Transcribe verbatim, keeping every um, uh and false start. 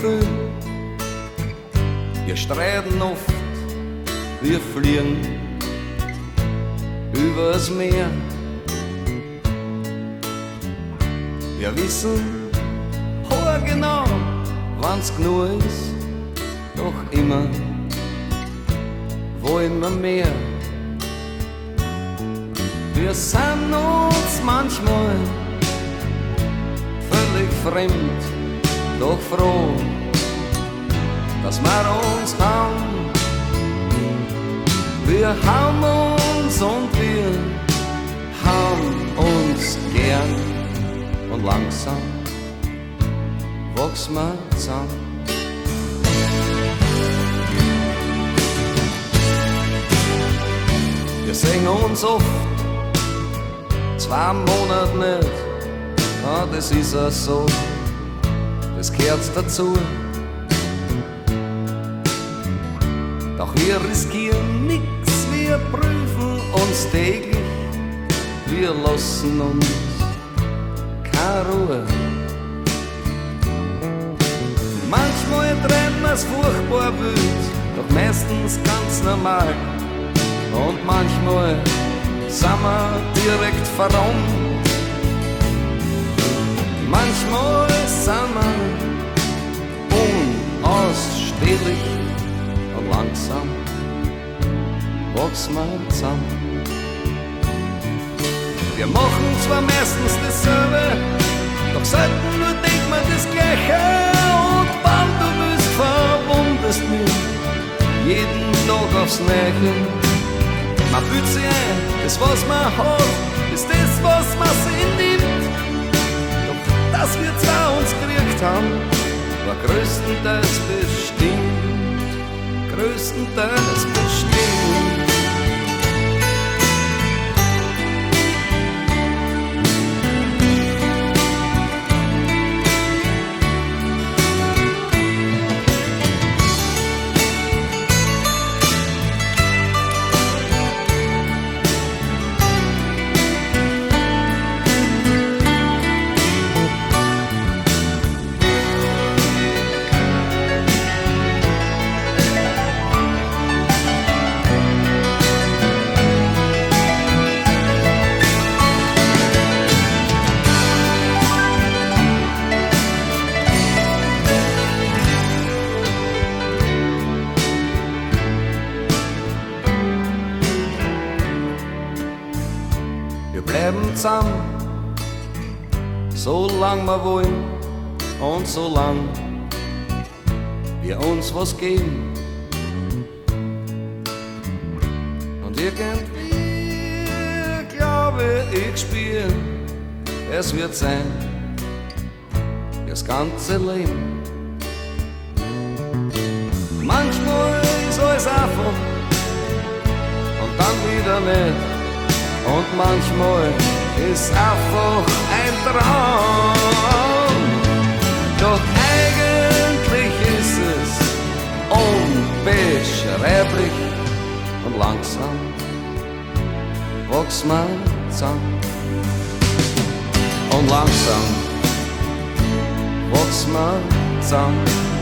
Gefühl. Wir streiten oft, wir fliegen übers Meer. Wir wissen genau, wann's genug ist, doch immer wollen wir mehr. Wir sind uns manchmal völlig fremd, doch froh, dass wir uns haben. Wir haben uns und wir haben uns gern und langsam wachsen wir zusammen. Wir sehen uns oft zwei Monate nicht, ja, das ist auch so, das gehört dazu. Doch wir riskieren nix, wir prüfen uns täglich, wir lassen uns keine Ruhe. Manchmal treiben wir's furchtbar wild, doch meistens ganz normal. Und manchmal sind wir direkt verrannt. Manchmal sind wir unausstehlich und langsam wachsen wir zusammen. Wir machen zwar meistens dasselbe, doch selten nur denkt man das Gleiche. Und wann du bist, verwundest mich jeden Tag aufs Neue. Man fühlt sich ein, das was man hat, ist das was man sich nimmt. Doch dass wir zwei uns gekriegt haben, war größtenteils bestimmt, größtenteils bestimmt. Zusammen, so lang wir wollen und so lang wir uns was geben. Und irgendwie glaube ich spür, es wird sein das ganze Leben. Manchmal ist alles einfach und dann wieder nicht. Und manchmal ist einfach ein Traum. Doch eigentlich ist es unbeschreiblich und langsam wachsen wir zusammen. Und langsam wachsen wir zusammen.